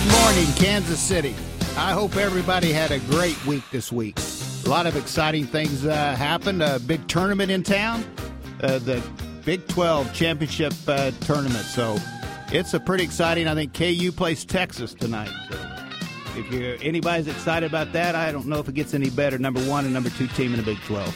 morning, Kansas City. I hope everybody had a great week this week. A lot of exciting things happened. A big tournament in town, the Big 12 Championship tournament. So it's a pretty exciting. I think KU plays Texas tonight. So if anybody's excited about that, I don't know if it gets any better. Number 1 and number 2 team in the Big 12.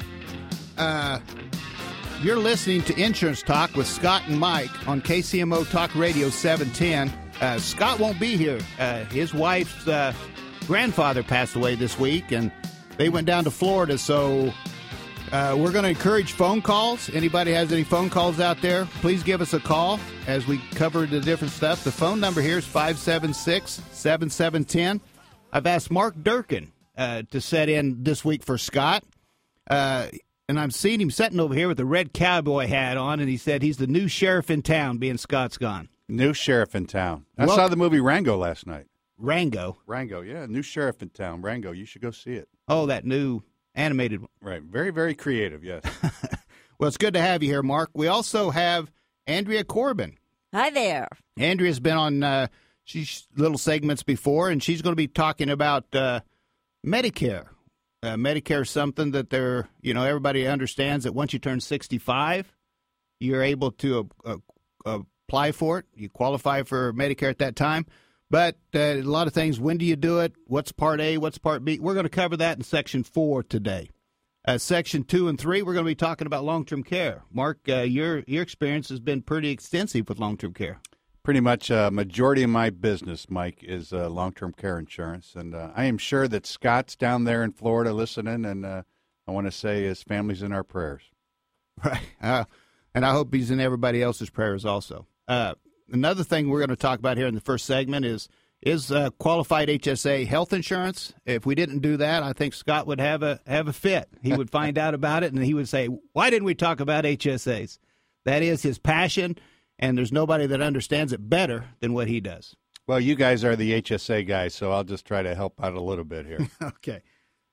You're listening to Insurance Talk with Scott and Mike on KCMO Talk Radio 710. Scott won't be here. His wife's grandfather passed away this week, and they went down to Florida. So we're going to encourage phone calls. Anybody has any phone calls out there, please give us a call as we cover the different stuff. The phone number here is 576-7710. I've asked Mark Durkin to set in this week for Scott. And I'm seeing him sitting over here with a red cowboy hat on, and he said he's the new sheriff in town, being Scott's gone. New sheriff in town. I saw the movie Rango last night. Rango, yeah. New sheriff in town. Rango. You should go see it. Oh, that new animated one. Right. Very, very creative, yes. Well, it's good to have you here, Mark. We also have Andrea Corbin. Hi there. Andrea's been on she's little segments before, and she's going to be talking about Medicare. Medicare is something that everybody understands that once you turn 65, you're able to apply for it. You qualify for Medicare at that time. But a lot of things, when do you do it? What's Part A? What's Part B? We're going to cover that in Section 4 today. Section 2 and 3, we're going to be talking about long-term care. Mark, your experience has been pretty extensive with long-term care. Pretty much a majority of my business, Mike, is long-term care insurance. And I am sure that Scott's down there in Florida listening, and I want to say his family's in our prayers. Right. And I hope he's in everybody else's prayers also. Another thing we're going to talk about here in the first segment is qualified HSA health insurance. If we didn't do that, I think Scott would have a fit. He would find out about it, and he would say, why didn't we talk about HSAs? That is his passion, and there's nobody that understands it better than what he does. Well, you guys are the HSA guys, so I'll just try to help out a little bit here. Okay.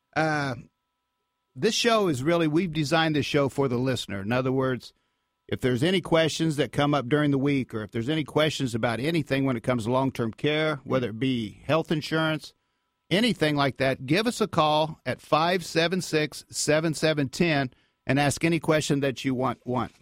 This show is we've designed this show for the listener. In other words, if there's any questions that come up during the week, or if there's any questions about anything when it comes to long-term care, whether it be health insurance, anything like that, give us a call at 576-7710 and ask any question that you want.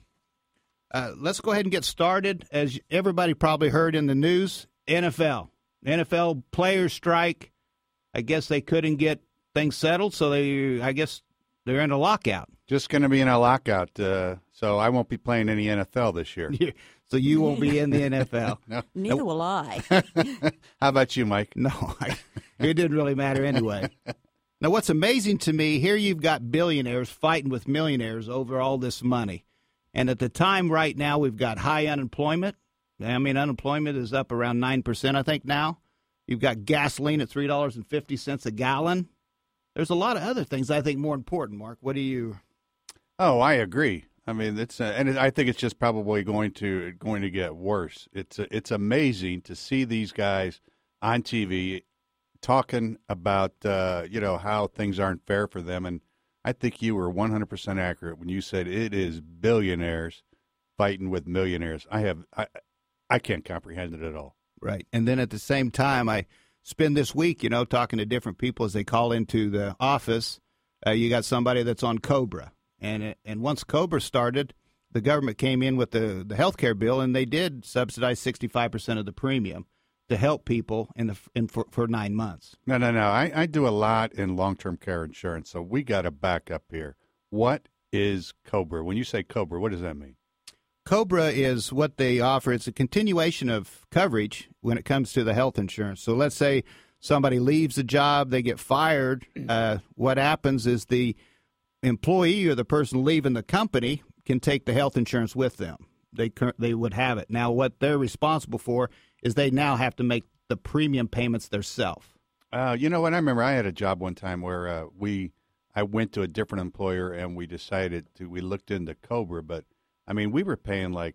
Let's go ahead and get started. As everybody probably heard in the news, NFL players strike. I guess they couldn't get things settled, so I guess they're in a lockout. Just going to be in a lockout, so I won't be playing any NFL this year. So you won't be in the NFL. No. Neither will I. How about you, Mike? No, it didn't really matter anyway. Now, what's amazing to me, here you've got billionaires fighting with millionaires over all this money. And at the time right now, we've got high unemployment. I mean, unemployment is up around 9%, I think, now. You've got gasoline at $3.50 a gallon. There's a lot of other things I think more important, Mark. What do you... Oh, I agree. I mean, I think it's just probably going to get worse. It's amazing to see these guys on TV talking about how things aren't fair for them, and I think you were 100% accurate when you said it is billionaires fighting with millionaires. I can't comprehend it at all. Right, and then at the same time, I spend this week, talking to different people as they call into the office. You got somebody that's on COBRA. And once COBRA started, the government came in with the health care bill, and they did subsidize 65% of the premium to help people for 9 months. No. I do a lot in long-term care insurance, so we got to back up here. What is COBRA? When you say COBRA, what does that mean? COBRA is what they offer. It's a continuation of coverage when it comes to the health insurance. So let's say somebody leaves a job, they get fired. What happens is the employee or the person leaving the company can take the health insurance with them. They would have it. Now, what they're responsible for is they now have to make the premium payments themselves. You know what? I remember I had a job one time where I went to a different employer and we looked into COBRA, but I mean, we were paying like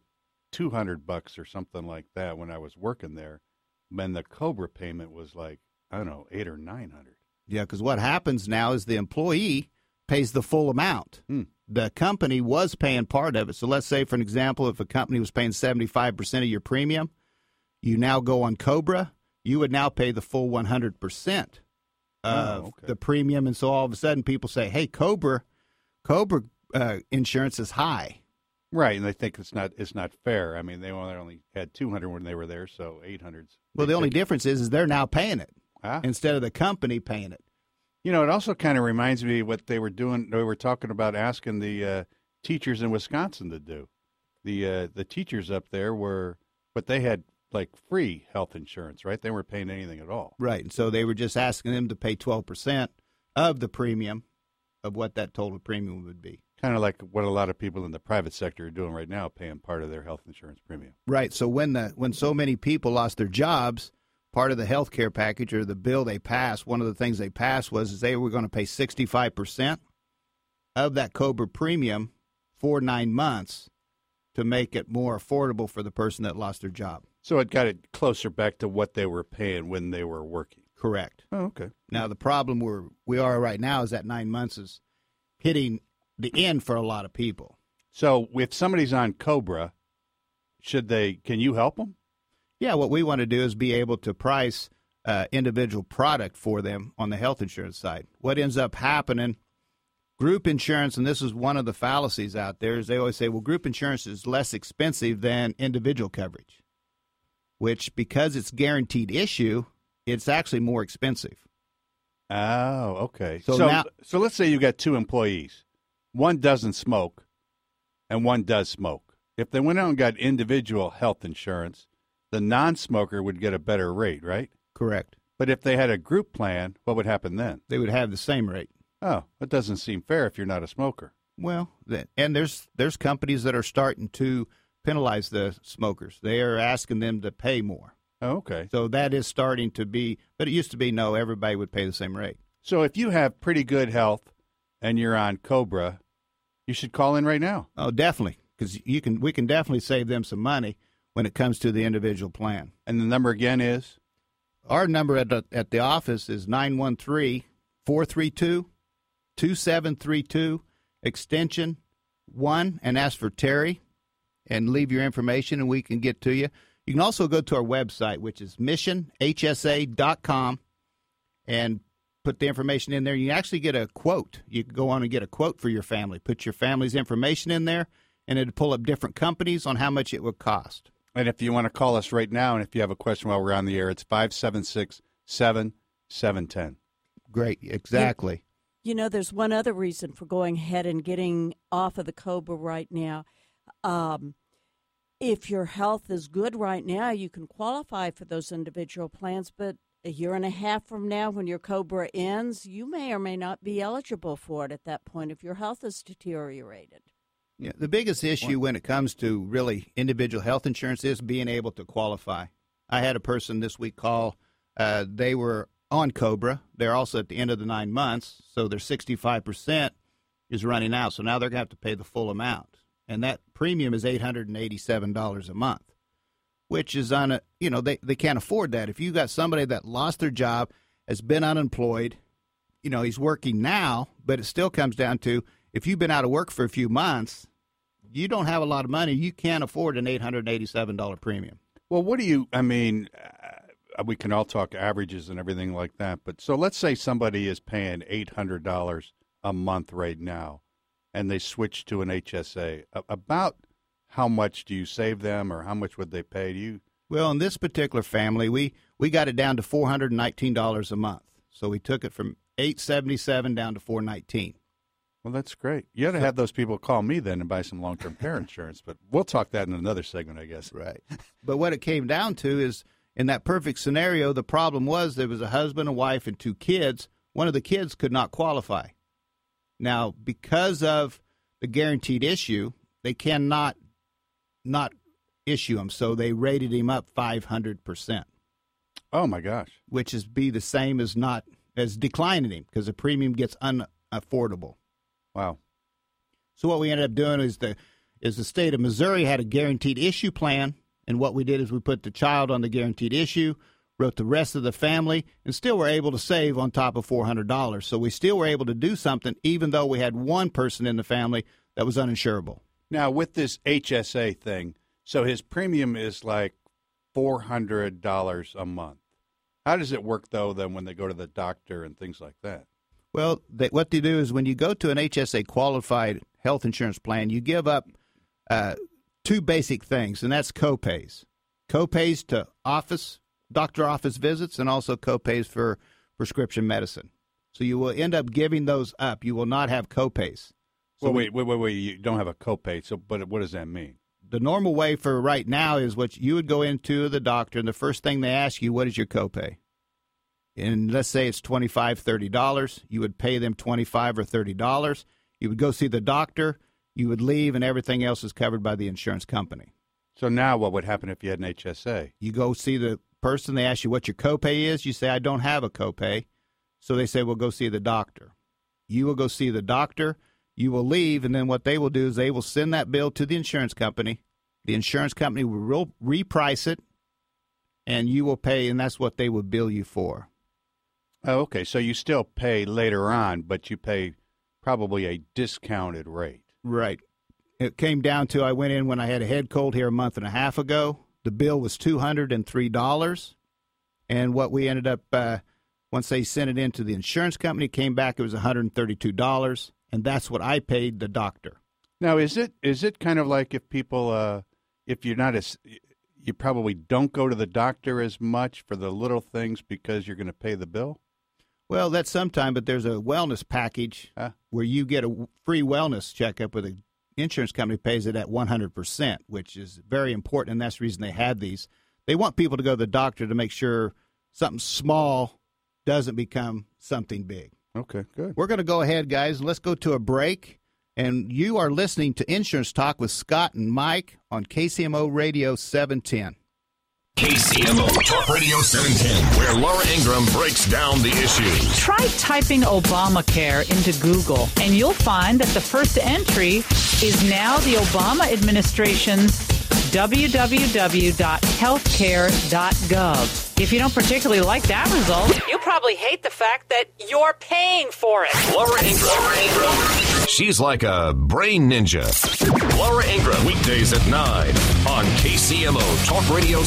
$200 or something like that when I was working there. And the COBRA payment was like, I don't know, $800 or $900. Yeah, because what happens now is the employee pays the full amount. The company was paying part of it. So let's say, for an example, if a company was paying 75% of your premium, you now go on COBRA, you would now pay the full 100% of the premium. And so all of a sudden people say, hey, Cobra insurance is high. Right, and they think it's not fair. I mean, they only had 200 when they were there, so 800's. Well, the only difference is they're now paying it instead of the company paying it. You know, it also kind of reminds me of what they were doing. They were talking about asking the teachers in Wisconsin to do. The teachers up there but they had like free health insurance, right? They weren't paying anything at all. Right, and so they were just asking them to pay 12% of the premium of what that total premium would be. Kind of like what a lot of people in the private sector are doing right now, paying part of their health insurance premium. Right. So when so many people lost their jobs, part of the health care package or the bill they passed, one of the things they passed was they were going to pay 65% of that Cobra premium for 9 months to make it more affordable for the person that lost their job. So it got it closer back to what they were paying when they were working. Correct. Oh, okay. Now, the problem we are right now is that 9 months is hitting the end for a lot of people. So if somebody's on Cobra, can you help them? Yeah, what we want to do is be able to price individual product for them on the health insurance side. What ends up happening, group insurance, and this is one of the fallacies out there, is they always say, well, group insurance is less expensive than individual coverage, which because it's guaranteed issue, it's actually more expensive. Oh, okay. So let's say you got 2 employees. One doesn't smoke, and one does smoke. If they went out and got individual health insurance, the non-smoker would get a better rate, right? Correct. But if they had a group plan, what would happen then? They would have the same rate. Oh, that doesn't seem fair if you're not a smoker. Well, and there's companies that are starting to penalize the smokers. They are asking them to pay more. Oh, okay. So that is starting to be, but it used to be no, everybody would pay the same rate. So if you have pretty good health and you're on Cobra, you should call in right now. Oh, definitely, because we can definitely save them some money when it comes to the individual plan. And the number again is? Our number at the office is 913-432-2732, extension 1, and ask for Terry and leave your information, and we can get to you. You can also go to our website, which is missionhsa.com, and put the information in there. You actually get a quote. You can go on and get a quote for your family. Put your family's information in there, and it'll pull up different companies on how much it would cost. And if you want to call us right now, and if you have a question while we're on the air, it's 576-7710. Great, exactly. You know, there's one other reason for going ahead and getting off of the Cobra right now. If your health is good right now, you can qualify for those individual plans, but a year and a half from now, when your Cobra ends, you may or may not be eligible for it at that point if your health is deteriorated. Yeah, the biggest issue when it comes to really individual health insurance is being able to qualify. I had a person this week call. They were on Cobra. They're also at the end of the 9 months, so their 65% is running out. So now they're going to have to pay the full amount. And that premium is $887 a month, which is they can't afford that. If you got somebody that lost their job, has been unemployed, he's working now, but it still comes down to if you've been out of work for a few months, you don't have a lot of money. You can't afford an $887 premium. Well, we can all talk averages and everything like that, but so let's say somebody is paying $800 a month right now, and they switch to an HSA. About how much do you save them, or how much would they pay you? Well, in this particular family, we got it down to $419 a month. So we took it from $877 down to $419. Well, that's great. You ought to have those people call me then and buy some long-term care insurance, but we'll talk that in another segment, I guess. Right. But what it came down to is, in that perfect scenario, the problem was there was a husband, a wife, and 2 kids. One of the kids could not qualify. Now, because of the guaranteed issue, they cannot not issue him, so they rated him up 500%. Oh my gosh! Which is be the same as declining him, because the premium gets unaffordable. Wow! So what we ended up doing is the state of Missouri had a guaranteed issue plan, and what we did is we put the child on the guaranteed issue, wrote the rest of the family, and still were able to save on top of $400. So we still were able to do something, even though we had one person in the family that was uninsurable. Now, with this HSA thing, so his premium is like $400 a month. How does it work, though, then when they go to the doctor and things like that? Well, what they do is when you go to an HSA qualified health insurance plan, you give up two basic things, and that's copays. Copays to doctor office visits, and also copays for prescription medicine. So you will end up giving those up. You will not have copays. So wait. You don't have a copay. But what does that mean? The normal way for right now is what you would go into the doctor, and the first thing they ask you, what is your copay? And let's say it's $25, $30. You would pay them $25 or $30. You would go see the doctor. You would leave, and everything else is covered by the insurance company. So now what would happen if you had an HSA? You go see the person. They ask you what your copay is. You say, I don't have a copay. So they say, well, go see the doctor. You will go see the doctor. You will leave, and then what they will do is they will send that bill to the insurance company. The insurance company will reprice it, and you will pay, and that's what they will bill you for. Oh, okay. So you still pay later on, but you pay probably a discounted rate. Right. It came down to I went in when I had a head cold here a month and a half ago. The bill was $203. And what we ended up, once they sent it into the insurance company, came back, it was $132. And that's what I paid the doctor. Now, is it kind of like if people, if you're not as, you probably don't go to the doctor as much for the little things because you're going to pay the bill? Well, that's sometime, but there's a wellness package where you get a free wellness checkup with an insurance company pays it at 100%, which is very important, and that's the reason they have these. They want people to go to the doctor to make sure something small doesn't become something big. Okay, good. We're going to go ahead, guys, and let's go to a break. And you are listening to Insurance Talk with Scott and Mike on KCMO Radio 710. KCMO Talk Radio 710, where Laura Ingraham breaks down the issues. Try typing Obamacare into Google, and you'll find that the first entry is now the Obama administration's www.healthcare.gov. If you don't particularly like that result, you'll probably hate the fact that you're paying for it. Laura Ingraham. She's like a brain ninja. Laura Ingraham, weekdays at 9 on KCMO Talk Radio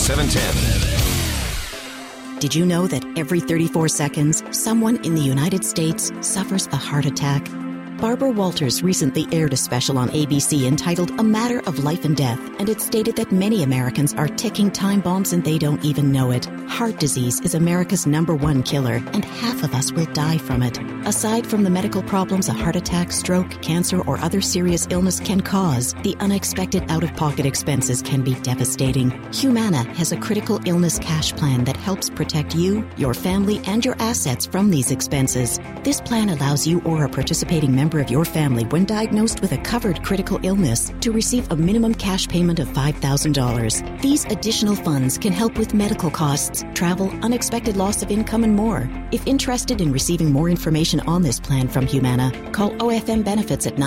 710. Did you know that every 34 seconds, someone in the United States suffers a heart attack? Barbara Walters recently aired a special on ABC entitled A Matter of Life and Death, and it stated that many Americans are ticking time bombs and they don't even know it. Heart disease is America's #1 killer, and half of us will die from it. Aside from the medical problems a heart attack, stroke, cancer, or other serious illness can cause, the unexpected out-of-pocket expenses can be devastating. Humana has a critical illness cash plan that helps protect you, your family, and your assets from these expenses. This plan allows you or a participating member of your family, when diagnosed with a covered critical illness, to receive a minimum cash payment of $5,000. These additional funds can help with medical costs, travel, unexpected loss of income, and more. If interested in receiving more information on this plan from Humana, call OFM Benefits at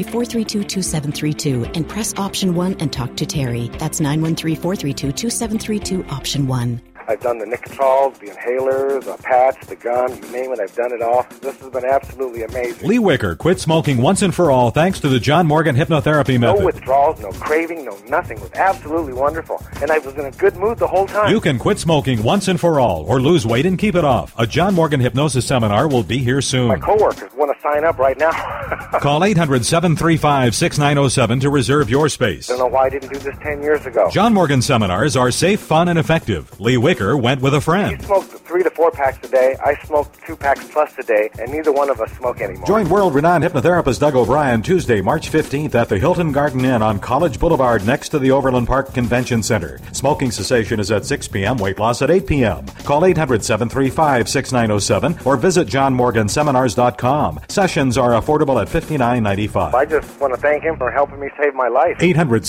913-432-2732 and press option 1 and talk to Terry. That's 913-432-2732, option 1. I've done the Nicotrol, the inhalers, the patch, the gun, you name it, I've done it all. This has been absolutely amazing. Lee Wicker quit smoking once and for all thanks to the John Morgan hypnotherapy method. No withdrawals, no craving, no nothing. It was absolutely wonderful. And I was in a good mood the whole time. You can quit smoking once and for all or lose weight and keep it off. A John Morgan hypnosis seminar will be here soon. My coworkers want to sign up right now. Call 800-735-6907 to reserve your space. I don't know why I didn't do this 10 years ago. John Morgan seminars are safe, fun, and effective. Lee Wicker went with a friend. He smoked 3 to 4 packs a day. I smoked 2 packs plus a day, and neither one of us smoke anymore. Join world-renowned hypnotherapist Doug O'Brien Tuesday, March 15th at the Hilton Garden Inn on College Boulevard next to the Overland Park Convention Center. Smoking cessation is at 6 p.m., weight loss at 8 p.m. Call 800-735-6907 or visit johnmorganseminars.com. Sessions are affordable at $59.95. I just want to thank him for helping me save my life.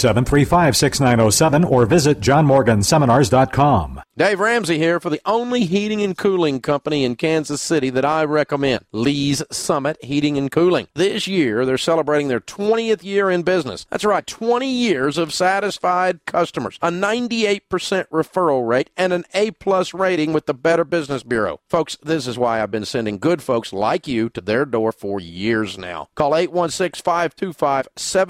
800-735-6907 or visit johnmorganseminars.com. Dave Ramsey here for the only heating and cooling company in Kansas City that I recommend, Lee's Summit Heating and Cooling. This year, they're celebrating their 20th year in business. That's right, 20 years of satisfied customers, a 98% referral rate, and an A-plus rating with the Better Business Bureau. Folks, this is why I've been sending good folks like you to their door for years now. Call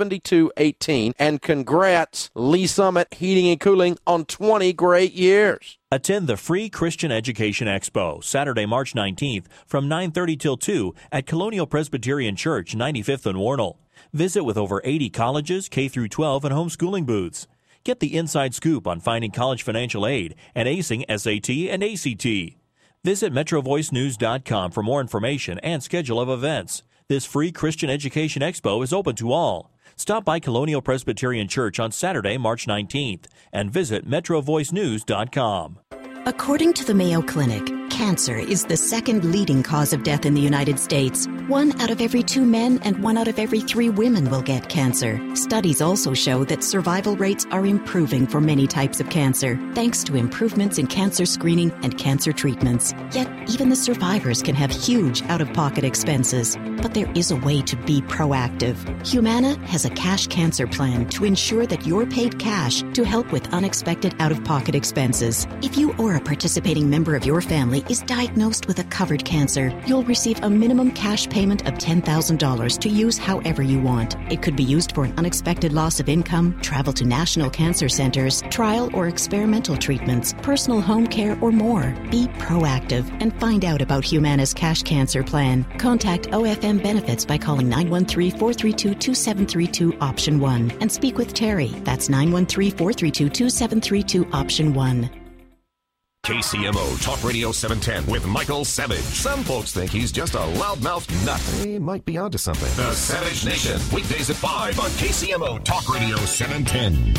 816-525-7218, and congrats, Lee Summit Heating and Cooling, on 20 great years. Attend the free Christian Education Expo, Saturday, March 19th from 9:30 till 2 at Colonial Presbyterian Church, 95th and Warnell. Visit with over 80 colleges, K-12, and homeschooling booths. Get the inside scoop on finding college financial aid and acing SAT and ACT. Visit MetroVoiceNews.com for more information and schedule of events. This free Christian Education Expo is open to all. Stop by Colonial Presbyterian Church on Saturday, March 19th, and visit MetroVoiceNews.com. According to the Mayo Clinic, cancer is the second leading cause of death in the United States. 1 out of every 2 men and 1 out of every 3 women will get cancer. Studies also show that survival rates are improving for many types of cancer, thanks to improvements in cancer screening and cancer treatments. Yet, even the survivors can have huge out-of-pocket expenses. But there is a way to be proactive. Humana has a cash cancer plan to ensure that you're paid cash to help with unexpected out-of-pocket expenses. If you or a participating member of your family is diagnosed with a covered cancer, you'll receive a minimum cash payment of $10,000 to use however you want. It could be used for an unexpected loss of income, travel to national cancer centers, trial or experimental treatments, personal home care, or more. Be proactive and find out about Humana's cash cancer plan. Contact OFM Benefits by calling 913-432-2732 option 1 and speak with Terry. That's 913-432-2732 option 1. KCMO Talk Radio 710 with Michael Savage. Some folks think he's just a loudmouth nut. He might be onto something. The Savage Nation, weekdays at 5 on KCMO Talk Radio 710.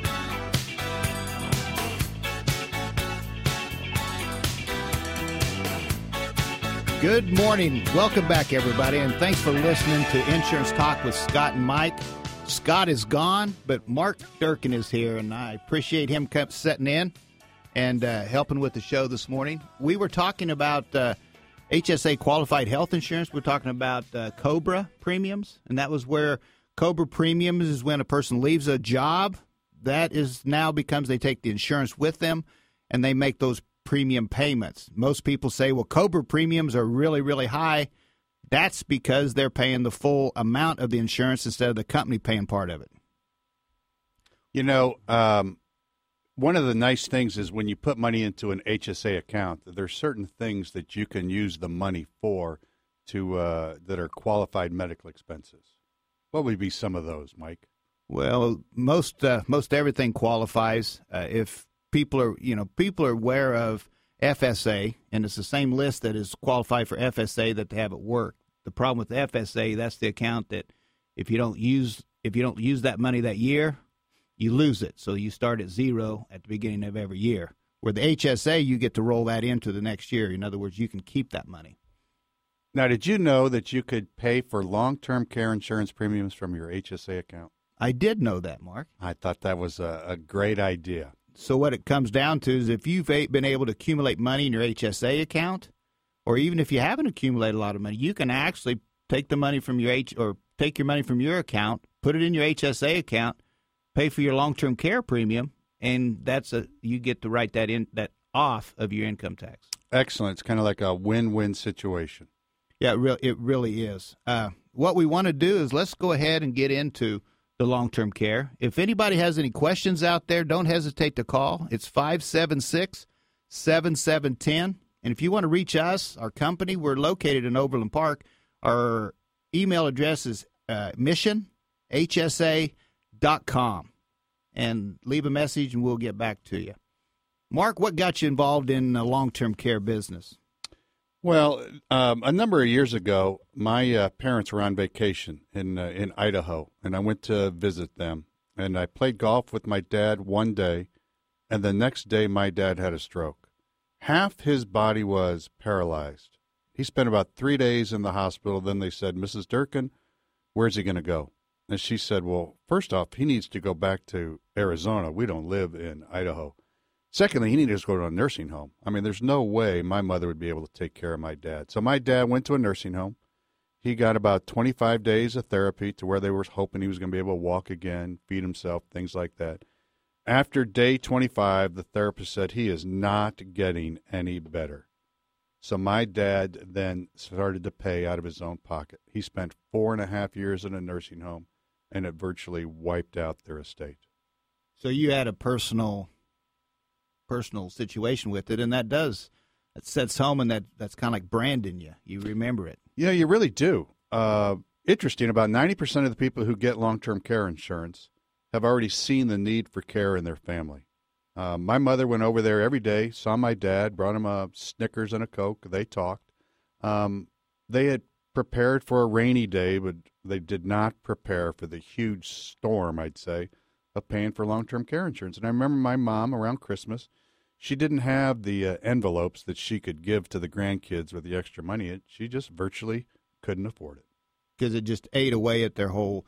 Good morning. Welcome back, everybody, and thanks for listening to Insurance Talk with Scott and Mike. Scott is gone, but Mark Durkin is here, and I appreciate him sitting in and helping with the show this morning. We were talking about HSA qualified health insurance. We're talking about COBRA premiums, and that was where COBRA premiums is when a person leaves a job. That is now becomes they take the insurance with them, and they make those premium payments. Most people say, well, COBRA premiums are really, really high. That's because they're paying the full amount of the insurance instead of the company paying part of it. You know, one of the nice things is when you put money into an HSA account, there's certain things that you can use the money for that are qualified medical expenses. What would be some of those, Mike? Well, most everything qualifies if people are aware of FSA, and it's the same list that is qualified for FSA that they have at work. The problem with FSA, that's the account that if you don't use that money that year, you lose it. So you start at zero at the beginning of every year. Where the HSA, you get to roll that into the next year. In other words, you can keep that money. Now, did you know that you could pay for long-term care insurance premiums from your HSA account? I did know that, Mark. I thought that was a great idea. So what it comes down to is if you've been able to accumulate money in your HSA account, or even if you haven't accumulated a lot of money, you can actually take the money from take your money from your account, put it in your HSA account, pay for your long-term care premium, and you get to write that off of your income tax. Excellent. It's kind of like a win-win situation. Yeah, it really is. What we want to do is let's go ahead and get into the long-term care. If anybody has any questions out there, don't hesitate to call. It's 576-7710. And if you want to reach us, our company, we're located in Overland Park. Our email address is missionhsa.com. And leave a message and we'll get back to you. Mark, what got you involved in the long-term care business? Well, a number of years ago, my parents were on vacation in Idaho, and I went to visit them. And I played golf with my dad one day, and the next day my dad had a stroke. Half his body was paralyzed. He spent about 3 days in the hospital. Then they said, Mrs. Durkin, where's he going to go? And she said, well, first off, he needs to go back to Arizona. We don't live in Idaho. Secondly, he needed to go to a nursing home. I mean, there's no way my mother would be able to take care of my dad. So my dad went to a nursing home. He got about 25 days of therapy to where they were hoping he was going to be able to walk again, feed himself, things like that. After day 25, the therapist said he is not getting any better. So my dad then started to pay out of his own pocket. He spent 4.5 years in a nursing home, and it virtually wiped out their estate. So you had a personal personal situation with it, and that sets home, and that's kind of like branding you. You remember it. Yeah, you really do. Interesting, about 90% of the people who get long-term care insurance have already seen the need for care in their family. My mother went over there every day, saw my dad, brought him a Snickers and a Coke. They talked. They had prepared for a rainy day, but they did not prepare for the huge storm, I'd say, of paying for long-term care insurance. And I remember my mom around Christmas, she didn't have the envelopes that she could give to the grandkids with the extra money. She just virtually couldn't afford it. Because it just ate away at their whole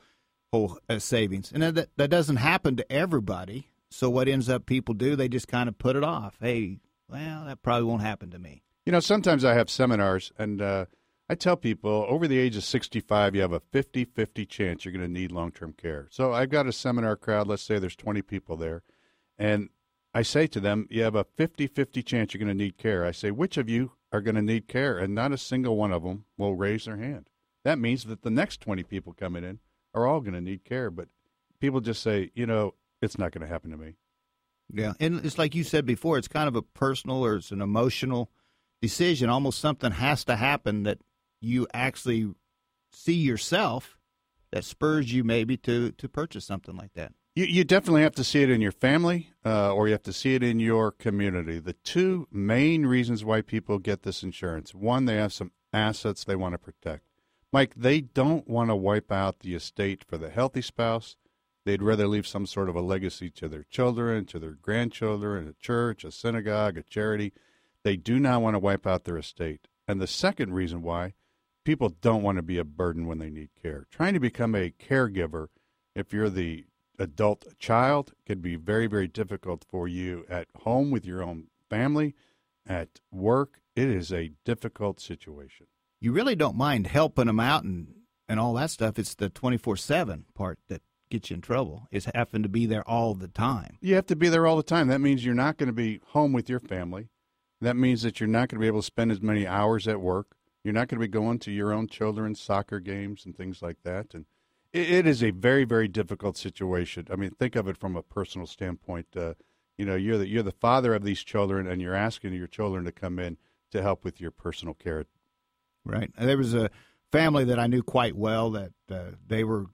savings. And that doesn't happen to everybody. So what ends up people do, they just kind of put it off. Hey, well, that probably won't happen to me. You know, sometimes I have seminars, and I tell people over the age of 65, you have a 50-50 chance you're going to need long-term care. So I've got a seminar crowd. Let's say there's 20 people there. And I say to them, you have a 50-50 chance you're going to need care. I say, which of you are going to need care? And not a single one of them will raise their hand. That means that the next 20 people coming in are all going to need care. But people just say, you know, it's not going to happen to me. Yeah, and it's like you said before, it's kind of a personal or it's an emotional decision. Almost something has to happen that you actually see yourself that spurs you maybe to purchase something like that. You definitely have to see it in your family or you have to see it in your community. The two main reasons why people get this insurance, one, they have some assets they want to protect. Mike, they don't want to wipe out the estate for the healthy spouse. They'd rather leave some sort of a legacy to their children, to their grandchildren, a church, a synagogue, a charity. They do not want to wipe out their estate. And the second reason why, people don't want to be a burden when they need care. Trying to become a caregiver, if you're the adult child, can be very, very difficult for you at home with your own family, at work. It is a difficult situation. You really don't mind helping them out and all that stuff. It's the 24/7 part that gets you in trouble, is having to be there all the time. You have to be there all the time. That means you're not going to be home with your family. That means that you're not going to be able to spend as many hours at work. You're not going to be going to your own children's soccer games and things like that. And it is a very, very difficult situation. I mean, think of it from a personal standpoint. You know, you're the father of these children, and you're asking your children to come in to help with your personal care. Right. There was a family that I knew quite well that they were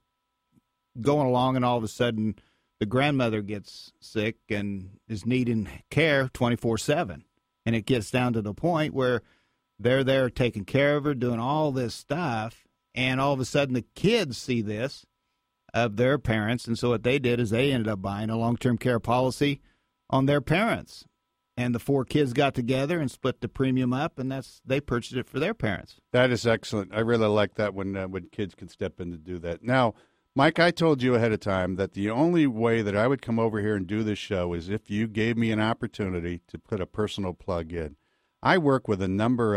going along, and all of a sudden the grandmother gets sick and is needing care 24/7. And it gets down to the point where they're there taking care of her, doing all this stuff, and all of a sudden the kids see this of their parents, and so what they did is they ended up buying a long-term care policy on their parents. And the 4 kids got together and split the premium up, and they purchased it for their parents. That is excellent. I really like that when kids can step in to do that. Now, Mike, I told you ahead of time that the only way that I would come over here and do this show is if you gave me an opportunity to put a personal plug in. I work with a number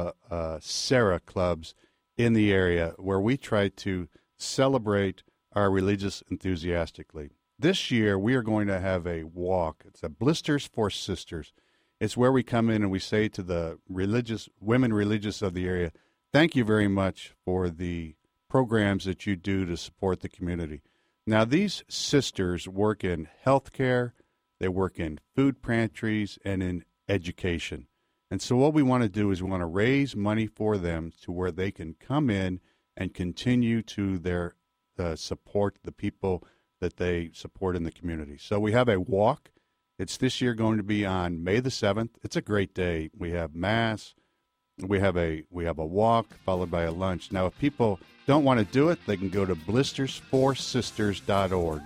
of Sarah clubs in the area where we try to celebrate our religious enthusiastically. This year, we are going to have a walk. It's a Blisters for Sisters. It's where we come in and we say to the women religious of the area, thank you very much for the programs that you do to support the community. Now, these sisters work in healthcare, they work in food pantries, and in education. And so what we want to do is we want to raise money for them to where they can come in and continue to support the people that they support in the community. So we have a walk. It's this year going to be on May the 7th. It's a great day. We have Mass. We have a walk followed by a lunch. Now, if people don't want to do it, they can go to blistersforsisters.org.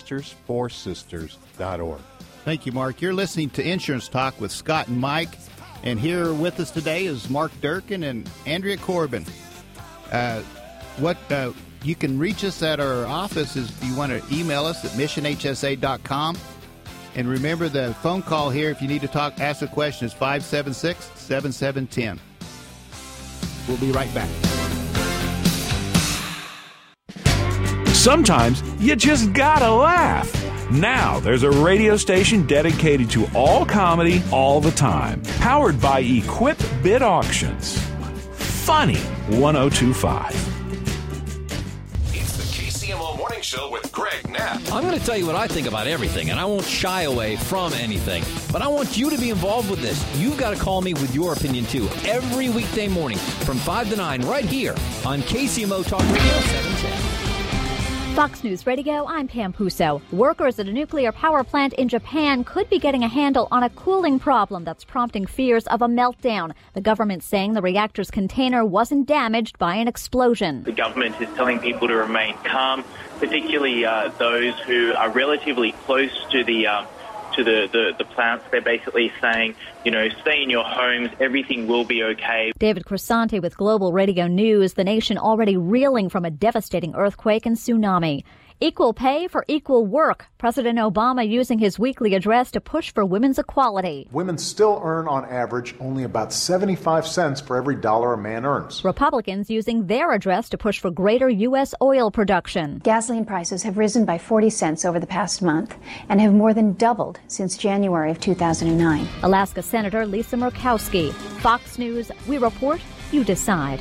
Blistersforsisters.org. Thank you, Mark. You're listening to Insurance Talk with Scott and Mike. And here with us today is Mark Durkin and Andrea Corbin. You can reach us at our office if you want to email us at missionhsa.com. And remember, the phone call here, if you need to ask a question, is 576-7710. We'll be right back. Sometimes you just gotta laugh. Now there's a radio station dedicated to all comedy all the time. Powered by Equip Bid Auctions. Funny 102.5. It's the KCMO Morning Show with Greg Knapp. I'm going to tell you what I think about everything, and I won't shy away from anything. But I want you to be involved with this. You've got to call me with your opinion, too, every weekday morning from 5 to 9 right here on KCMO Talk Radio 710. Fox News Radio, I'm Pam Puso. Workers at a nuclear power plant in Japan could be getting a handle on a cooling problem that's prompting fears of a meltdown. The government saying the reactor's container wasn't damaged by an explosion. The government is telling people to remain calm, particularly those who are relatively close to the plants. They're basically saying, stay in your homes, everything will be okay. David Cresante with Global Radio News. The nation already reeling from a devastating earthquake and tsunami. Equal pay for equal work. President Obama using his weekly address to push for women's equality. Women still earn, on average, only about 75 cents for every dollar a man earns. Republicans using their address to push for greater U.S. oil production. Gasoline prices have risen by 40 cents over the past month and have more than doubled since January of 2009. Alaska Senator Lisa Murkowski. Fox News, we report, you decide.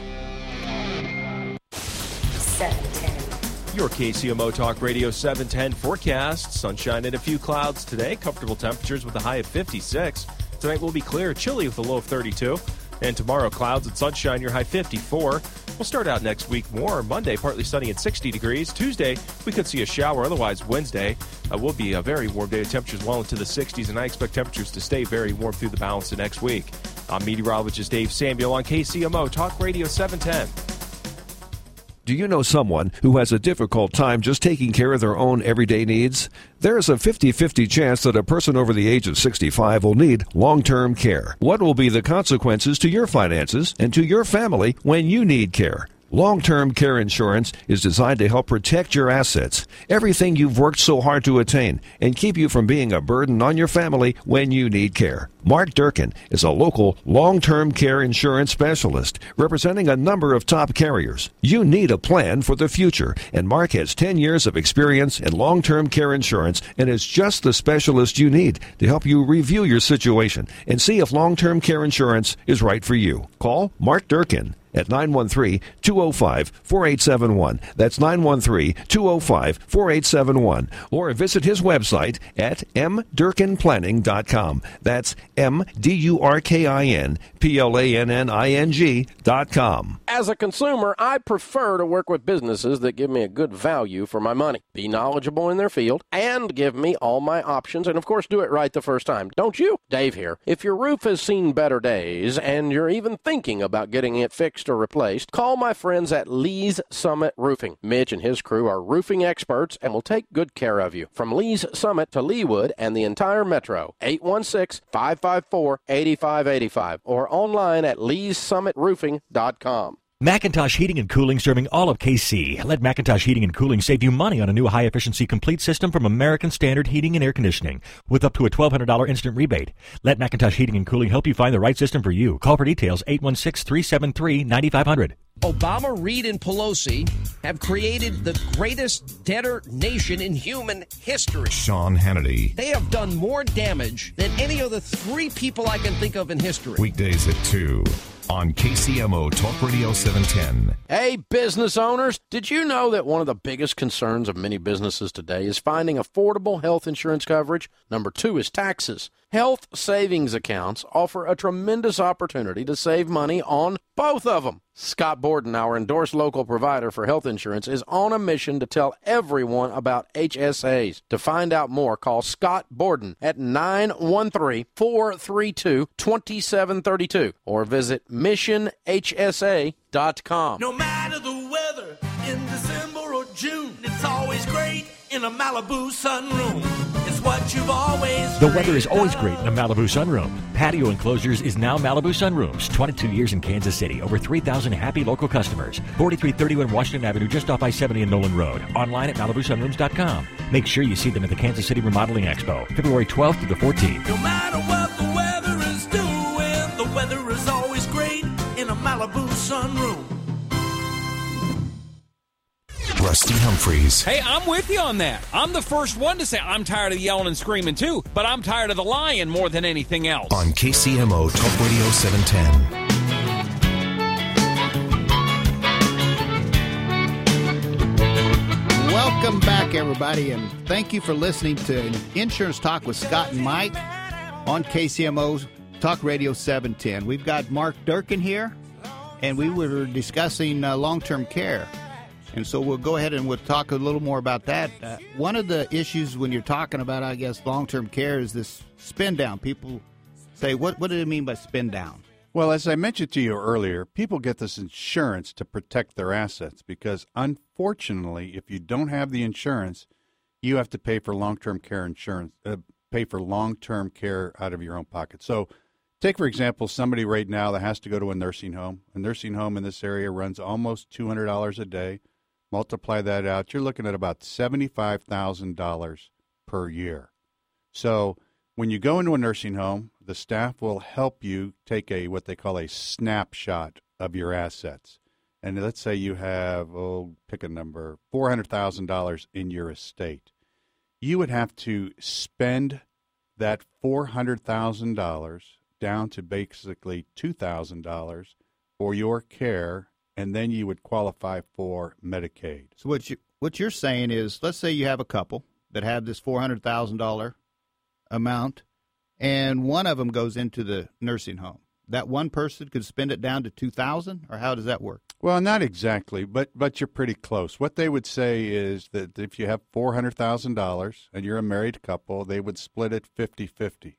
710. Your KCMO Talk Radio 710 forecast. Sunshine and a few clouds today. Comfortable temperatures with a high of 56. Tonight will be clear, chilly with a low of 32. And tomorrow, clouds and sunshine, your high 54. We'll start out next week warm. Monday, partly sunny at 60 degrees. Tuesday, we could see a shower. Otherwise, Wednesday will be a very warm day. Temperatures well into the 60s, and I expect temperatures to stay very warm through the balance of next week. I'm meteorologist Dave Samuel on KCMO Talk Radio 710. Do you know someone who has a difficult time just taking care of their own everyday needs? There is a 50-50 chance that a person over the age of 65 will need long-term care. What will be the consequences to your finances and to your family when you need care? Long-term care insurance is designed to help protect your assets, everything you've worked so hard to attain, and keep you from being a burden on your family when you need care. Mark Durkin is a local long-term care insurance specialist representing a number of top carriers. You need a plan for the future, and Mark has 10 years of experience in long-term care insurance and is just the specialist you need to help you review your situation and see if long-term care insurance is right for you. Call Mark Durkin at 913-205-4871. That's 913-205-4871. Or visit his website at mdurkinplanning.com. That's MDURKINPLANNING.com. As a consumer, I prefer to work with businesses that give me a good value for my money, be knowledgeable in their field, and give me all my options, and of course do it right the first time. Don't you? Dave here. If your roof has seen better days and you're even thinking about getting it fixed or replaced, call my friends at Lee's Summit Roofing. Mitch and his crew are roofing experts and will take good care of you. From Lee's Summit to Leewood and the entire metro, 816-554-8585 or online at leessummitroofing.com. McIntosh Heating and Cooling serving all of KC. Let McIntosh Heating and Cooling save you money on a new high-efficiency complete system from American Standard Heating and Air Conditioning with up to a $1,200 instant rebate. Let McIntosh Heating and Cooling help you find the right system for you. Call for details, 816-373-9500. Obama, Reid, and Pelosi have created the greatest debtor nation in human history. Sean Hannity. They have done more damage than any of the three people I can think of in history. Weekdays at 2 on KCMO Talk Radio 710. Hey, business owners, did you know that one of the biggest concerns of many businesses today is finding affordable health insurance coverage? Number 2 is taxes. Health savings accounts offer a tremendous opportunity to save money on both of them. Scott Borden, our endorsed local provider for health insurance, is on a mission to tell everyone about HSAs. To find out more, call Scott Borden at 913-432-2732 or visit missionhsa.com. No matter the weather in December or June, it's always great in a Malibu sunroom. It's what you've always The weather is always great in a Malibu sunroom. Patio Enclosures is now Malibu Sunrooms. 22 years in Kansas City. Over 3,000 happy local customers. 4331 Washington Avenue, just off I-70 and Nolan Road. Online at MalibuSunrooms.com. Make sure you see them at the Kansas City Remodeling Expo, February 12th through the 14th. No matter what the weather is doing, the weather is always great in a Malibu sunroom. Rusty Humphreys. Hey, I'm with you on that. I'm the first one to say I'm tired of yelling and screaming too, but I'm tired of the lying more than anything else. On KCMO Talk Radio 710. Welcome Welcome back, everybody, and thank you for listening to Insurance Talk with Scott and Mike on KCMO Talk Radio 710. We've got Mark Durkin here, and we were discussing long-term care. And so we'll go ahead and we'll talk a little more about that. One of the issues when you're talking about, I guess, long-term care is this spin down. People say, what do they mean by spin down? Well, as I mentioned to you earlier, people get this insurance to protect their assets because, unfortunately, if you don't have the insurance, you have to pay for long-term care insurance, pay for long-term care out of your own pocket. So take, for example, somebody right now that has to go to a nursing home. A nursing home in this area runs almost $200 a day. Multiply that out, you're looking at about $75,000 per year. So when you go into a nursing home, the staff will help you take what they call a snapshot of your assets. And let's say you have, pick a number, $400,000 in your estate. You would have to spend that $400,000 down to basically $2,000 for your care, and then you would qualify for Medicaid. So what you're saying is, let's say you have a couple that have this $400,000 amount, and one of them goes into the nursing home. That one person could spend it down to $2,000, or how does that work? Well, not exactly, but you're pretty close. What they would say is that if you have $400,000 and you're a married couple, they would split it 50-50,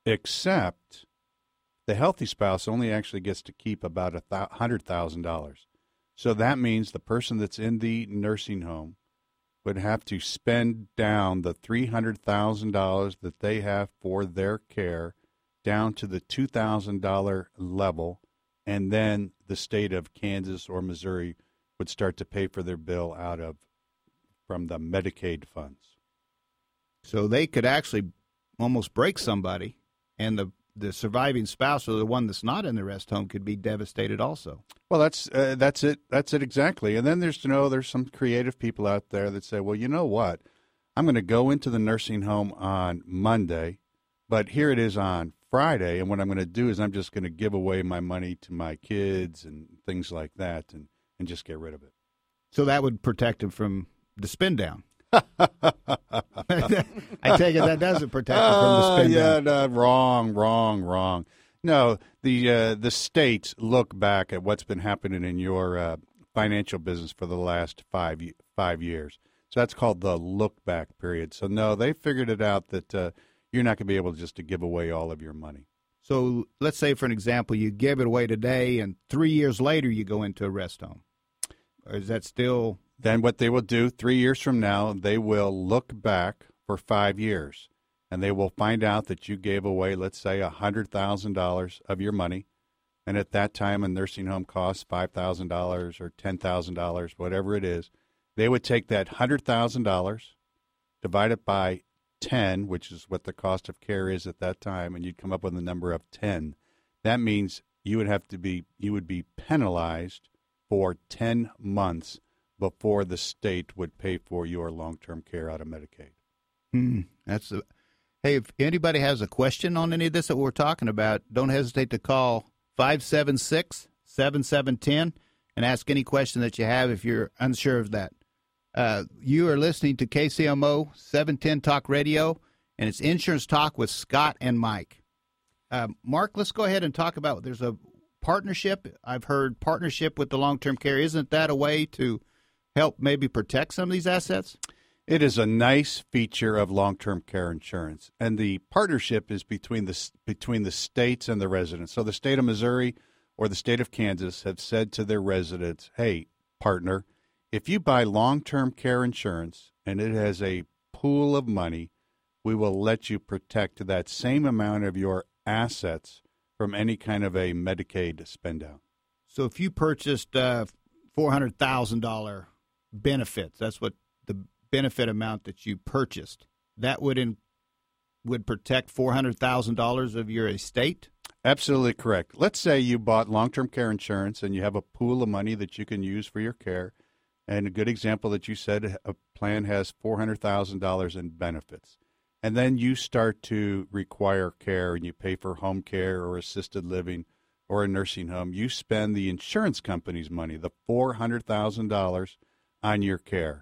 except the healthy spouse only actually gets to keep about $100,000. So that means the person that's in the nursing home would have to spend down the $300,000 that they have for their care down to the $2,000 level, and then the state of Kansas or Missouri would start to pay for their bill from the Medicaid funds. So they could actually almost break somebody, and the surviving spouse or the one that's not in the rest home could be devastated also. Well, that's it. That's it exactly. And then there's some creative people out there that say, well, you know what? I'm going to go into the nursing home on Monday, but here it is on Friday, and what I'm going to do is I'm just going to give away my money to my kids and things like that and just get rid of it. So that would protect them from the spin down. I take it that doesn't protect them from the spin down. No, wrong. No, the states look back at what's been happening in your financial business for the last 5 years. So that's called the look back period. So no, they figured it out that you're not going to be able just to give away all of your money. So let's say, for an example, you give it away today, and 3 years later you go into a rest home. Or is that still? Then what they will do 3 years from now, they will look back for 5 years, and they will find out that you gave away, let's say, $100,000 of your money, and at that time a nursing home costs $5,000 or $10,000, whatever it is. They would take that $100,000, divide it by 10, which is what the cost of care is at that time, and you'd come up with a number of 10. That means you would be penalized for 10 months before the state would pay for your long-term care out of Medicaid. Hey, if anybody has a question on any of this that we're talking about, don't hesitate to call 576-7710 and ask any question that you have if you're unsure of that. You are listening to KCMO 710 Talk Radio, and it's Insurance Talk with Scott and Mike. Mark, let's go ahead and talk about, there's a partnership. I've heard partnership with the long-term care. Isn't that a way to help maybe protect some of these assets? It is a nice feature of long-term care insurance, and the partnership is between the states and the residents. So the state of Missouri or the state of Kansas have said to their residents, hey, partner, if you buy long-term care insurance and it has a pool of money, we will let you protect that same amount of your assets from any kind of a Medicaid spend down. So if you purchased $400,000 benefits, that's what the benefit amount that you purchased, that would protect $400,000 of your estate? Absolutely correct. Let's say you bought long-term care insurance and you have a pool of money that you can use for your care. And a good example that you said, a plan has $400,000 in benefits. And then you start to require care and you pay for home care or assisted living or a nursing home. You spend the insurance company's money, the $400,000 on your care.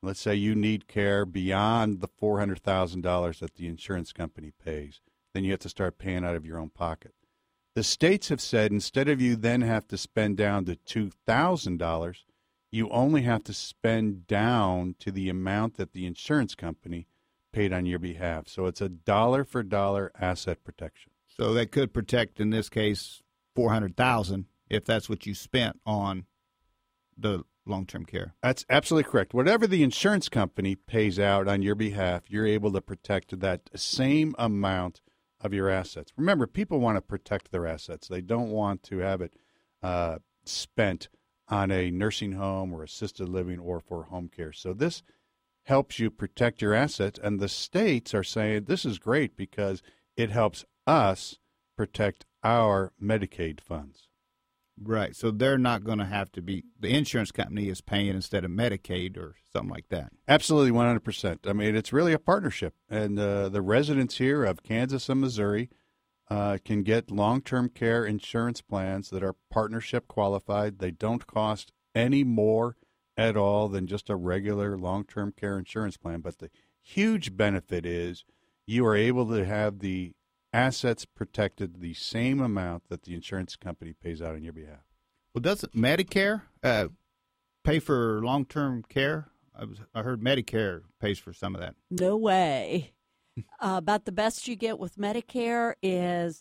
let's say you need care beyond the $400,000 that the insurance company pays, then you have to start paying out of your own pocket. The states have said instead of you then have to spend down to $2,000, you only have to spend down to the amount that the insurance company paid on your behalf. So it's a dollar-for-dollar asset protection. So that could protect, in this case, $400,000 if that's what you spent on the long-term care. That's absolutely correct. Whatever the insurance company pays out on your behalf, you're able to protect that same amount of your assets. Remember, people want to protect their assets. They don't want to have it spent on a nursing home or assisted living or for home care. So this helps you protect your assets, and the states are saying this is great because it helps us protect our Medicaid funds. Right. So they're not going to have to be, the insurance company is paying instead of Medicaid or something like that. Absolutely, 100%. I mean, it's really a partnership. And the residents here of Kansas and Missouri can get long-term care insurance plans that are partnership qualified. They don't cost any more at all than just a regular long-term care insurance plan. But the huge benefit is you are able to have the assets protected the same amount that the insurance company pays out on your behalf. Well, doesn't Medicare pay for long-term care? I heard Medicare pays for some of that. No way. About the best you get with Medicare is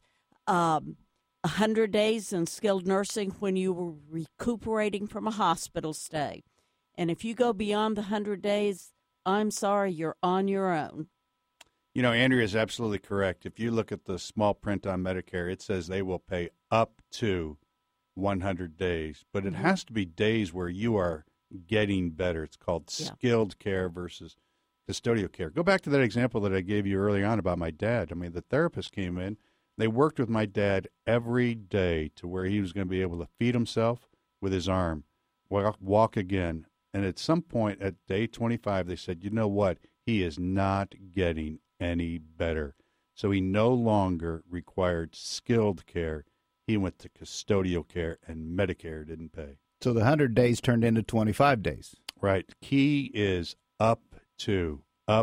100 days in skilled nursing when you were recuperating from a hospital stay. And if you go beyond the 100 days, I'm sorry, you're on your own. You know, Andrea is absolutely correct. If you look at the small print on Medicare, it says they will pay up to 100 days. But it has to be days where you are getting better. It's called skilled care versus custodial care. Go back to that example that I gave you early on about my dad. I mean, the therapist came in. They worked with my dad every day to where he was going to be able to feed himself with his arm, walk again. And at some point at day 25, they said, you know what? He is not getting any better. So he no longer required skilled care. He went to custodial care, and Medicare didn't pay. So the 100 days turned into 25 days. Right. Key is up to.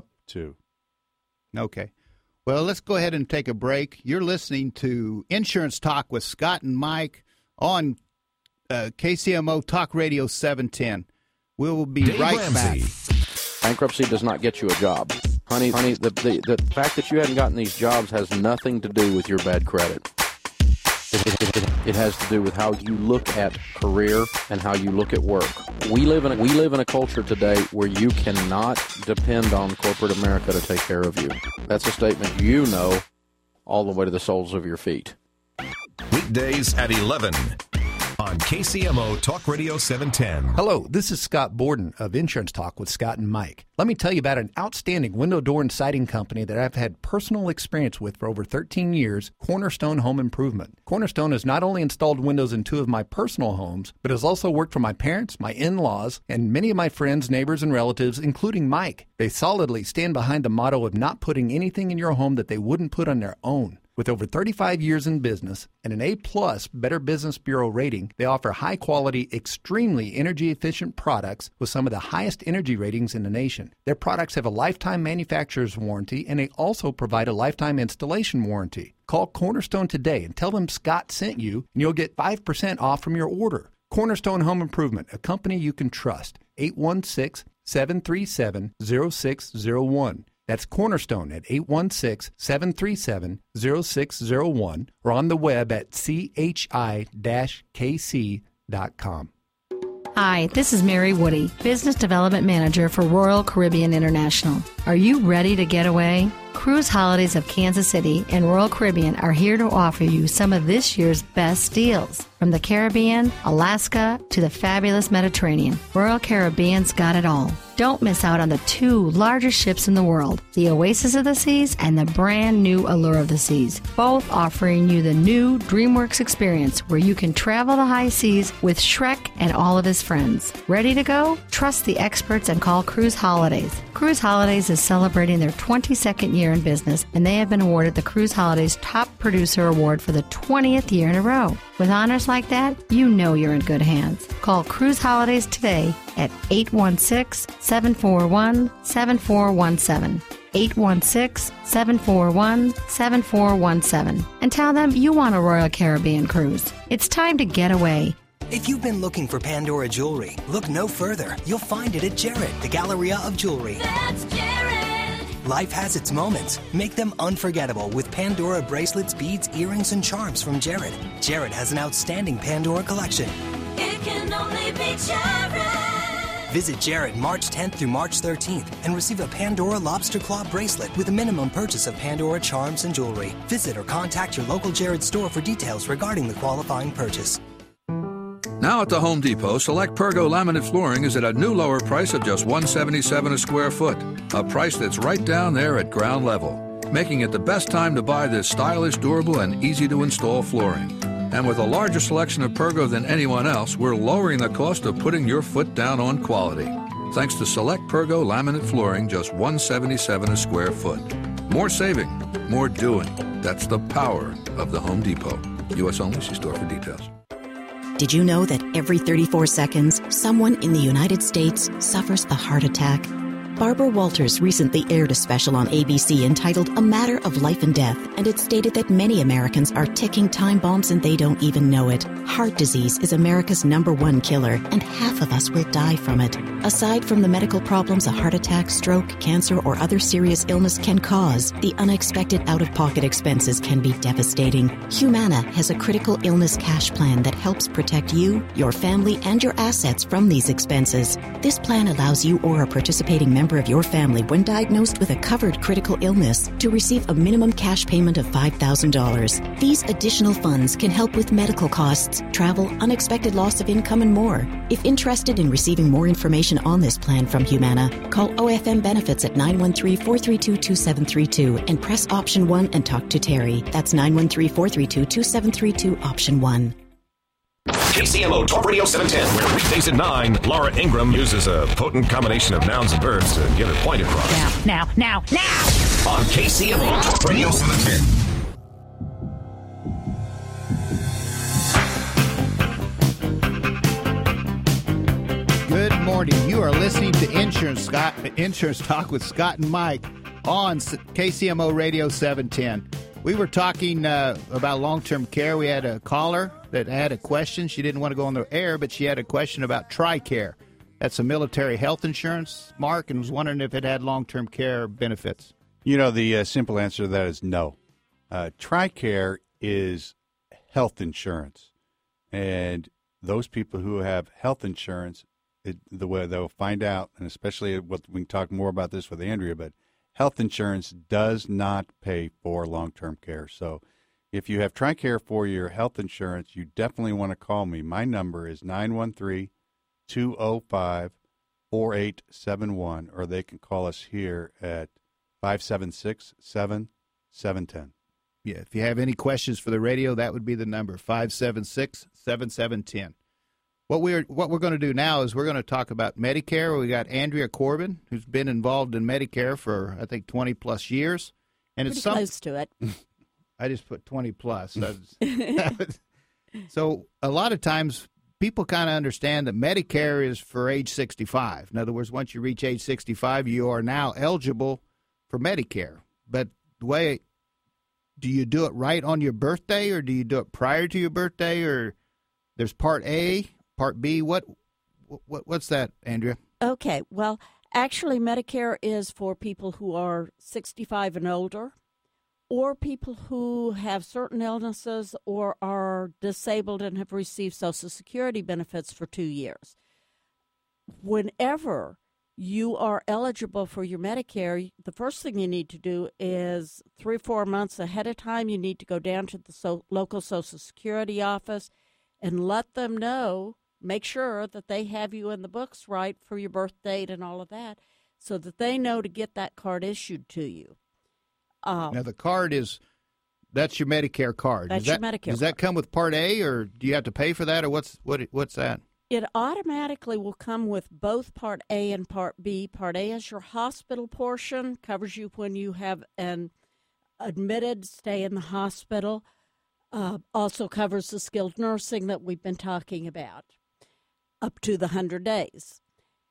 Okay. Well, let's go ahead and take a break. You're listening to Insurance Talk with Scott and Mike on KCMO Talk Radio 710. We will be Dave right Ramsey. back. Bankruptcy does not get you a job. Honey, the fact that you hadn't gotten these jobs has nothing to do with your bad credit. It has to do with how you look at career and how you look at work. We live in a culture today where you cannot depend on corporate America to take care of you. That's a statement you know all the way to the soles of your feet. Weekdays at 11 on KCMO Talk Radio 710. Hello, this is Scott Borden of Insurance Talk with Scott and Mike. Let me tell you about an outstanding window, door, and siding company that I've had personal experience with for over 13 years, Cornerstone Home Improvement. Cornerstone has not only installed windows in 2 of my personal homes, but has also worked for my parents, my in-laws, and many of my friends, neighbors, and relatives, including Mike. They solidly stand behind the motto of not putting anything in your home that they wouldn't put on their own. With over 35 years in business and an A-plus Better Business Bureau rating, they offer high-quality, extremely energy-efficient products with some of the highest energy ratings in the nation. Their products have a lifetime manufacturer's warranty, and they also provide a lifetime installation warranty. Call Cornerstone today and tell them Scott sent you, and you'll get 5% off from your order. Cornerstone Home Improvement, a company you can trust. 816-737-0601. That's Cornerstone at 816-737-0601 or on the web at chi-kc.com. Hi, this is Mary Woody, Business Development Manager for Royal Caribbean International. Are you ready to get away? Cruise Holidays of Kansas City and Royal Caribbean are here to offer you some of this year's best deals. From the Caribbean, Alaska, to the fabulous Mediterranean, Royal Caribbean's got it all. Don't miss out on the 2 largest ships in the world, the Oasis of the Seas and the brand new Allure of the Seas, both offering you the new DreamWorks experience where you can travel the high seas with Shrek and all of his friends. Ready to go? Trust the experts and call Cruise Holidays. Cruise Holidays is celebrating their 22nd year in business, and they have been awarded the Cruise Holidays Top Producer Award for the 20th year in a row. With honors like that, you know you're in good hands. Call Cruise Holidays today at 816-741-7417. 816-741-7417. And tell them you want a Royal Caribbean cruise. It's time to get away. If you've been looking for Pandora jewelry, look no further. You'll find it at Jared, the Galleria of Jewelry. That's Jared. Life has its moments. Make them unforgettable with Pandora bracelets, beads, earrings, and charms from Jared. Jared has an outstanding Pandora collection. It can only be Jared. Visit Jared March 10th through March 13th and receive a Pandora lobster claw bracelet with a minimum purchase of Pandora charms and jewelry. Visit or contact your local Jared store for details regarding the qualifying purchase. Now at the Home Depot, Select Pergo laminate flooring is at a new lower price of just $177 a square foot, a price that's right down there at ground level, making it the best time to buy this stylish, durable, and easy-to-install flooring. And with a larger selection of Pergo than anyone else, we're lowering the cost of putting your foot down on quality. Thanks to Select Pergo laminate flooring, just $177 a square foot. More saving, more doing. That's the power of the Home Depot. U.S. only. See store for details. Did you know that every 34 seconds, someone in the United States suffers a heart attack? Barbara Walters recently aired a special on ABC entitled A Matter of Life and Death, and it stated that many Americans are ticking time bombs and they don't even know it. Heart disease is America's #1 killer, and half of us will die from it. Aside from the medical problems a heart attack, stroke, cancer, or other serious illness can cause, the unexpected out-of-pocket expenses can be devastating. Humana has a critical illness cash plan that helps protect you, your family, and your assets from these expenses. This plan allows you or a participating member of your family, when diagnosed with a covered critical illness, to receive a minimum cash payment of $5,000. These additional funds can help with medical costs, travel, unexpected loss of income, and more. If interested in receiving more information on this plan from Humana, call OFM Benefits at 913-432-2732 and press option 1 and talk to Terry. That's 913-432-2732, option 1. KCMO Talk Radio 710, where weekdays at 9, Laura Ingram uses a potent combination of nouns and verbs to get her point across. Now. On KCMO Talk Radio 710. Good morning. You are listening to Insurance Talk with Scott and Mike on KCMO Radio 710. We were talking about long-term care. We had a caller that had a question. She didn't want to go on the air, but she had a question about TRICARE. That's a military health insurance, Mark, and was wondering if it had long-term care benefits. You know, the simple answer to that is no. TRICARE is health insurance. And those people who have health insurance, the way they'll find out, and especially we can talk more about this with Andrea, but health insurance does not pay for long-term care. So if you have TRICARE for your health insurance, you definitely want to call me. My number is 913-205-4871, or they can call us here at 576-7710. Yeah, if you have any questions for the radio, that would be the number, 576-7710. What we're going to do now is we're going to talk about Medicare. We got Andrea Corbin, who's been involved in Medicare for, I think, 20-plus years. And Pretty close to it. I just put 20-plus. So a lot of times people kind of understand that Medicare is for age 65. In other words, once you reach age 65, you are now eligible for Medicare. But the way, do you do it right on your birthday, or do you do it prior to your birthday, or there's Part A, Part B? What's that, Andrea? Okay, well, actually, Medicare is for people who are 65 and older, or people who have certain illnesses or are disabled and have received Social Security benefits for 2 years. Whenever you are eligible for your Medicare, the first thing you need to do is 3 or 4 months ahead of time, you need to go down to the local Social Security office and let them know, make sure that they have you in the books right for your birth date and all of that, so that they know to get that card issued to you. Now, the card that's your Medicare card. That's your Medicare Does that come with Part A, or do you have to pay for that, or what's that? It automatically will come with both Part A and Part B. Part A is your hospital portion, covers you when you have an admitted stay in the hospital, also covers the skilled nursing that we've been talking about, up to the 100 days.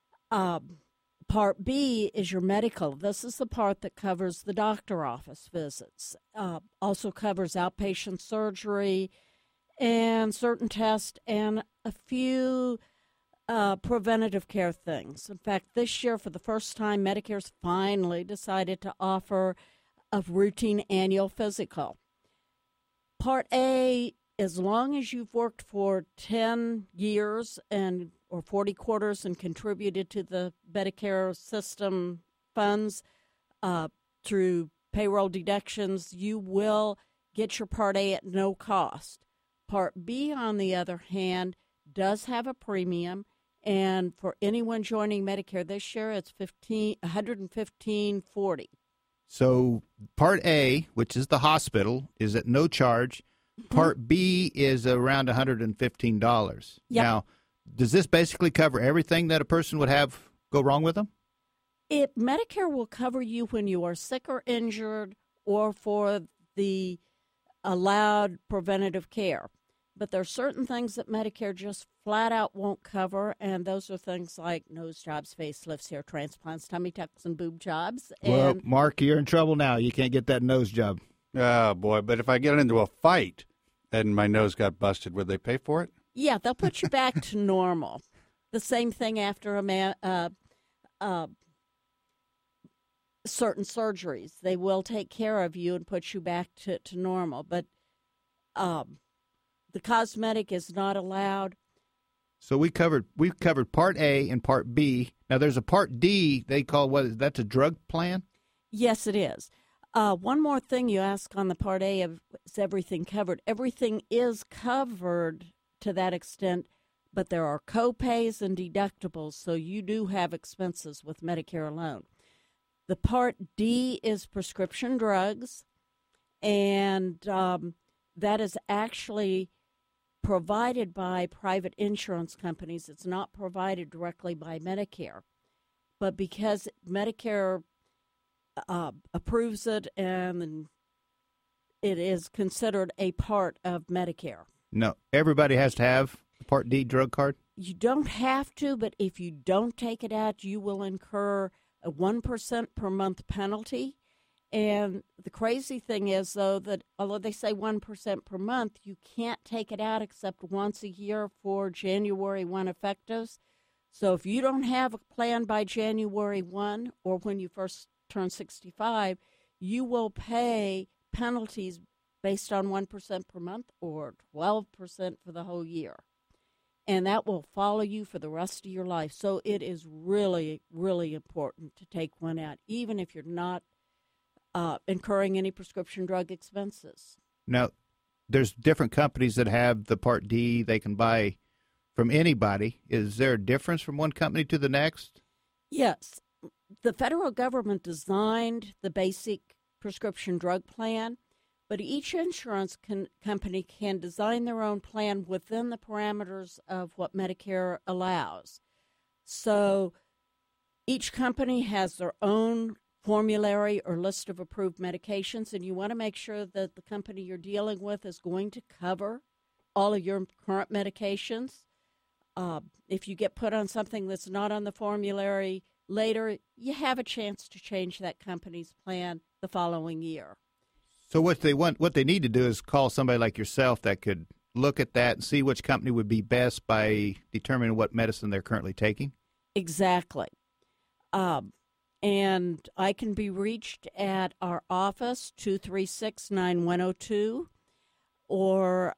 Part B is your medical. This is the part that covers the doctor office visits, also covers outpatient surgery and certain tests and a few preventative care things. In fact, this year, for the first time, Medicare's finally decided to offer a routine annual physical. Part A, as long as you've worked for 10 years or 40 quarters and contributed to the Medicare system funds through payroll deductions, you will get your Part A at no cost. Part B, on the other hand, does have a premium, and for anyone joining Medicare this year, it's $115.40. So Part A, which is the hospital, is at no charge. Part B is around $115. Yep. Now, does this basically cover everything that a person would have go wrong with them? Medicare will cover you when you are sick or injured or for the allowed preventative care. But there are certain things that Medicare just flat out won't cover, and those are things like nose jobs, facelifts, hair transplants, tummy tucks, and boob jobs. Well, Mark, you're in trouble now. You can't get that nose job. Oh, boy. But if I get into a fight and my nose got busted, would they pay for it? Yeah, they'll put you back to normal. The same thing after certain surgeries. They will take care of you and put you back to normal. But the cosmetic is not allowed. So we've covered Part A and Part B. Now there's a Part D they call that's a drug plan? Yes, it is. One more thing you ask on the Part A of is everything covered. Everything is covered to that extent, but there are co-pays and deductibles, so you do have expenses with Medicare alone. The Part D is prescription drugs, and that is actually provided by private insurance companies. It's not provided directly by Medicare. But because Medicare approves it and it is considered a part of Medicare. No, everybody has to have a Part D drug card? You don't have to, but if you don't take it out, you will incur a 1% per month penalty. And the crazy thing is, though, that although they say 1% per month, you can't take it out except once a year for January 1 effectives. So if you don't have a plan by January 1 or when you first turn 65, you will pay penalties based on 1% per month or 12% for the whole year. And that will follow you for the rest of your life. So it is really, really important to take one out, even if you're not incurring any prescription drug expenses. Now, there's different companies that have the Part D they can buy from anybody. Is there a difference from one company to the next? Yes. The federal government designed the basic prescription drug plan, but each insurance company can design their own plan within the parameters of what Medicare allows. So each company has their own formulary or list of approved medications, and you want to make sure that the company you're dealing with is going to cover all of your current medications. If you get put on something that's not on the formulary later, you have a chance to change that company's plan the following year. So what they need to do is call somebody like yourself that could look at that and see which company would be best by determining what medicine they're currently taking? Exactly. And I can be reached at our office, 236-9102, or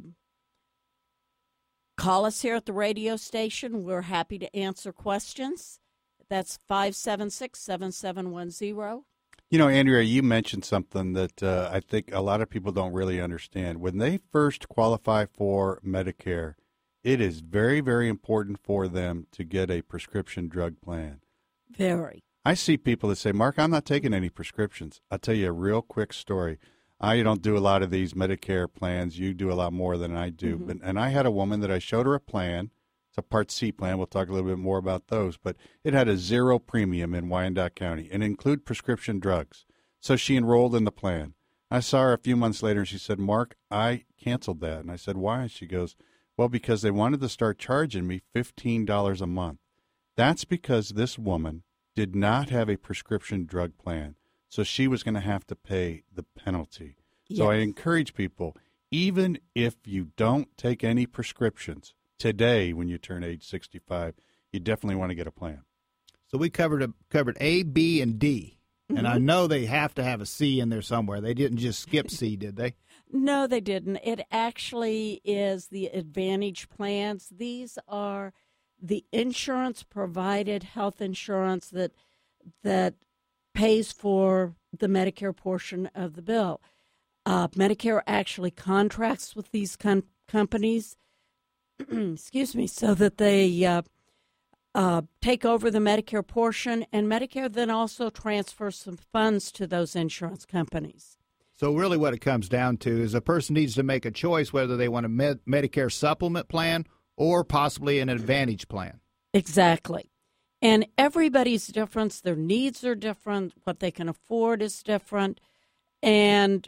call us here at the radio station. We're happy to answer questions. That's 576-7710. You know, Andrea, you mentioned something that I think a lot of people don't really understand. When they first qualify for Medicare, it is very, very important for them to get a prescription drug plan. Very. I see people that say, Mark, I'm not taking any prescriptions. I'll tell you a real quick story. I don't do a lot of these Medicare plans. You do a lot more than I do. Mm-hmm. And I had a woman that I showed her a plan It's a Part C plan. We'll talk a little bit more about those. But it had a 0 premium in Wyandotte County and include prescription drugs. So she enrolled in the plan. I saw her a few months later, and she said, Mark, I canceled that. And I said, why? She goes, well, because they wanted to start charging me $15 a month. That's because this woman did not have a prescription drug plan, so she was going to have to pay the penalty. Yes. So I encourage people, even if you don't take any prescriptions today when you turn age 65, you definitely want to get a plan. So we covered A, B, and D. And I know they have to have a C in there somewhere. They didn't just skip C, did they? No, they didn't. It actually is the Advantage plans. These are the insurance-provided health insurance that pays for the Medicare portion of the bill. Medicare actually contracts with these companies, excuse me, so that they take over the Medicare portion, and Medicare then also transfers some funds to those insurance companies. So really what it comes down to is a person needs to make a choice whether they want a Medicare supplement plan or possibly an Advantage plan. Exactly. And everybody's different. Their needs are different. What they can afford is different. And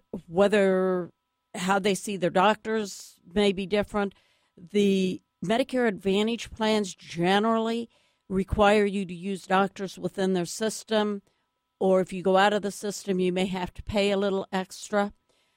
how they see their doctors may be different. The Medicare Advantage plans generally require you to use doctors within their system, or if you go out of the system, you may have to pay a little extra.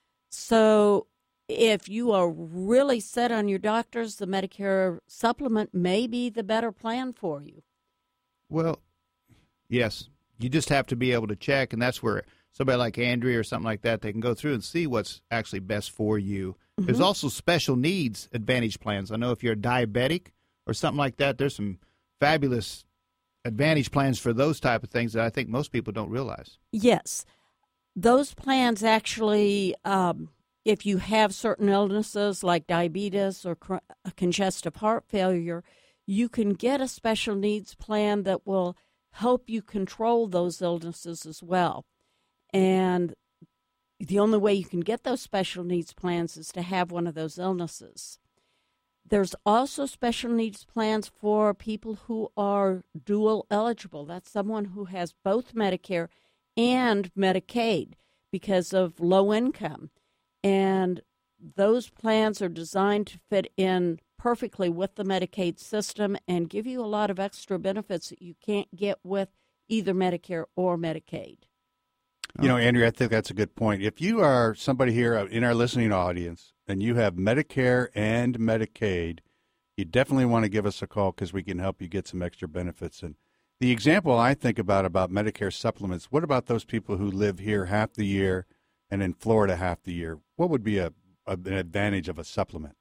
So if you are really set on your doctors, the Medicare supplement may be the better plan for you. Well, yes, you just have to be able to check, and that's where somebody like Andrea or something like that, they can go through and see what's actually best for you. Mm-hmm. There's also special needs Advantage plans. I know if you're a diabetic or something like that, there's some fabulous Advantage plans for those type of things that I think most people don't realize. Yes. Those plans actually, if you have certain illnesses like diabetes or congestive heart failure, you can get a special needs plan that will help you control those illnesses as well. And the only way you can get those special needs plans is to have one of those illnesses. There's also special needs plans for people who are dual eligible. That's someone who has both Medicare and Medicaid because of low income. And those plans are designed to fit in perfectly with the Medicaid system and give you a lot of extra benefits that you can't get with either Medicare or Medicaid. You know, Andrea, I think that's a good point. If you are somebody here in our listening audience and you have Medicare and Medicaid, you definitely want to give us a call because we can help you get some extra benefits. And the example I think about Medicare supplements, what about those people who live here half the year and in Florida half the year? What would be an advantage of a supplement?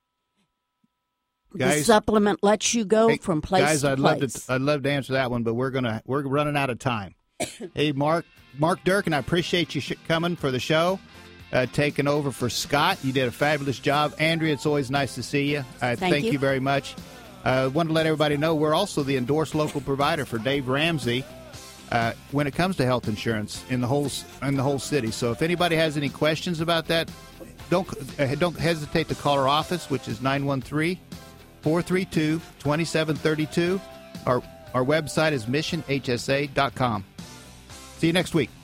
Guys, the supplement lets you go from place to place. I'd love to answer that one, but we're running out of time. Hey, Mark Durkin, I appreciate you coming for the show, taking over for Scott. You did a fabulous job. Andrea, it's always nice to see you. Thank you very much. I want to let everybody know we're also the endorsed local provider for Dave Ramsey when it comes to health insurance in the whole city. So if anybody has any questions about that, don't hesitate to call our office, which is 913-432-2732. Our website is missionhsa.com. See you next week.